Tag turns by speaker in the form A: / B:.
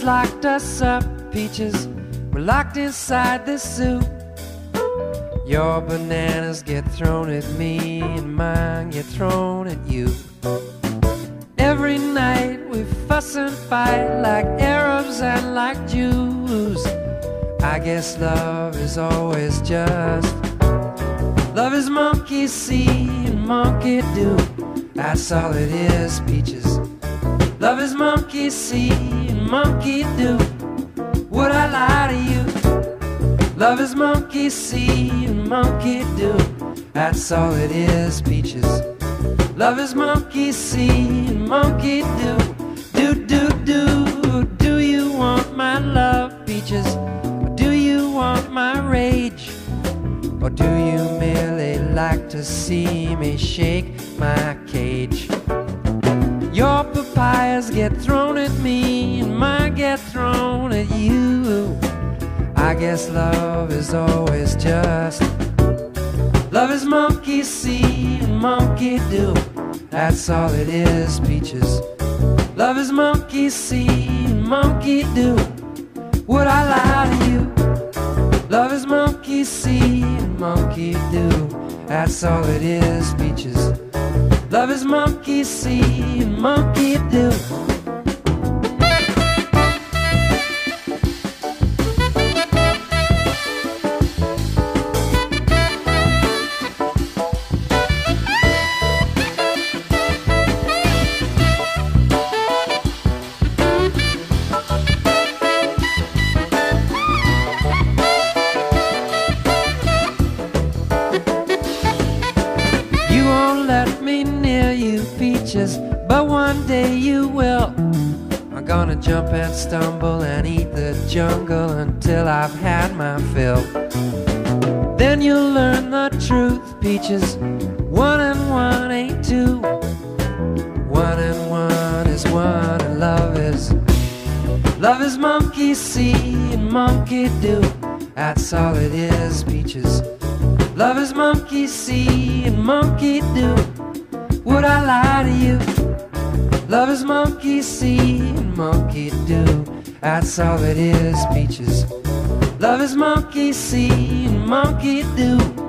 A: has locked us up, Peaches. We're locked inside this zoo. Your bananas get thrown at me, and mine get thrown at you. Every night we fuss and fight like Arabs and like Jews. I guess love is always just. Love is monkey see and monkey do. That's all it is, Peaches. Love is monkey see and monkey do. Would I lie to you? Love is monkey see and monkey do. That's all it is, Peaches. Love is monkey see and monkey do. Do, do, do. Do you want my love, Peaches? Or do you want my rage? Or do you merely like to see me shake my cage? Your papayas get thrown at me, and mine get thrown at you. I guess love is always just. Love is monkey see and monkey do. That's all it is, Peaches. Love is monkey see and monkey do. Would I lie to you? Love is monkey see and monkey do. That's all it is, Peaches. Love is monkey see and monkey do. But one day you will. I'm gonna jump and stumble and eat the jungle until I've had my fill. Then you'll learn the truth, Peaches. 1 and 1 ain't 2. 1 and 1 is 1, and love is. Love is monkey see and monkey do. That's all it is, Peaches. Love is monkey see and monkey do. Would I lie to you? Love is monkey see and monkey do. That's all it is, Peaches. Love is monkey see and monkey do.